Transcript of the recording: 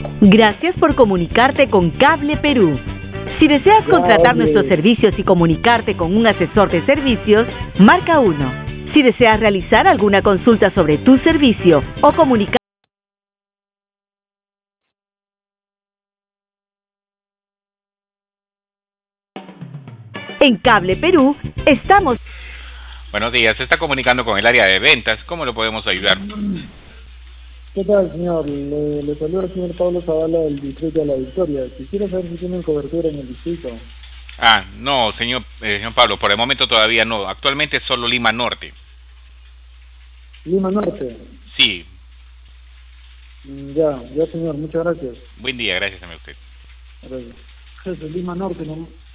Gracias por comunicarte con Cable Perú. Si deseas contratar nuestros servicios y comunicarte con un asesor de servicios, marca 1. Si deseas realizar alguna consulta sobre tu servicio o comunicar en Cable Perú, estamos... Buenos días, se está comunicando con el área de ventas. ¿Cómo lo podemos ayudar? ¿Qué tal, señor? Le saluda el señor Pablo Zavala del distrito de La Victoria. Quisiera saber si tienen cobertura en el distrito. No, señor Pablo, por el momento todavía no. Actualmente solo Lima Norte. ¿Lima Norte? Sí. Ya, señor. Muchas gracias. Buen día, gracias a usted. Gracias. Jefe, Lima Norte, ¿no?